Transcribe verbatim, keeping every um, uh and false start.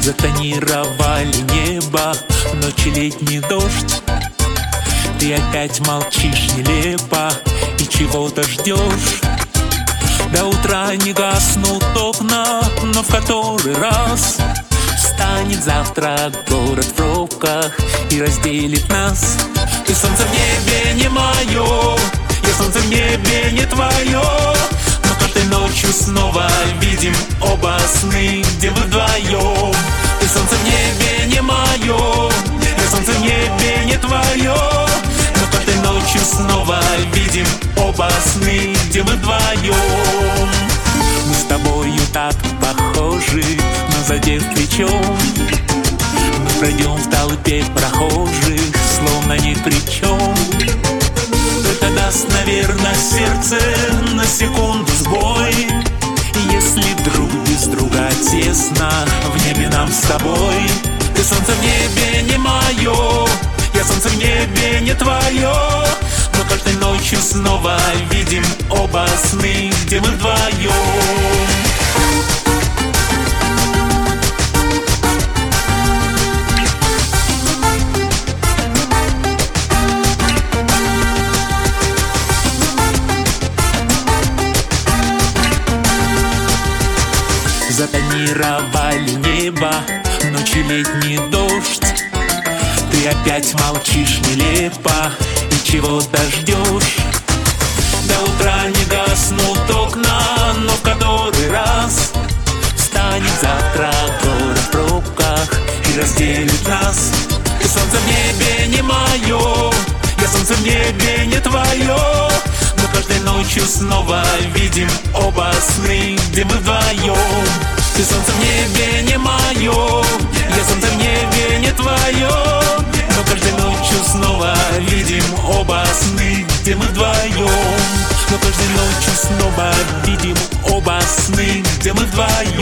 Затонировали небо, ночи летний дождь. Ты опять молчишь нелепо и чего-то ждешь. До утра не гаснут окна, но в который раз встанет завтра город в пробках и разделит нас. Ты солнце в небе не мое, я солнце в небе не твое. Но каждой ночью снова видим оба сны, где мы вдвоем. Ты солнце в небе не мое, я солнце в небе не твое. Но каждой ночью снова видим оба сны, где мы вдвоем. Мы с тобою так похожи, но задев плечом мы пройдем в толпе прохожих, словно ни при чем. Это даст, наверное, сердце на секунду сбой. И если друг без друга тесно в небе нам с тобой. Ты солнце в небе не мое, я солнце в небе не твое. Но каждой ночью снова видим оба сны, где мы вдвоем. Затонировали небо, ночи летний дождь. Ты опять молчишь нелепо и чего-то ждешь. До утра не гаснут окна, но в который раз встанет завтра город в пробках и разделит нас. Ты солнце в небе не мое, я солнце в небе не твое. Но каждой ночью снова видим оба сны, где мы вдвоем. Ты солнце в небе не мое, я солнце в небе не твое. Но каждой ночью снова видим оба сны, где мы вдвоем. Но каждой ночью снова видим оба сны, где мы вдвоем.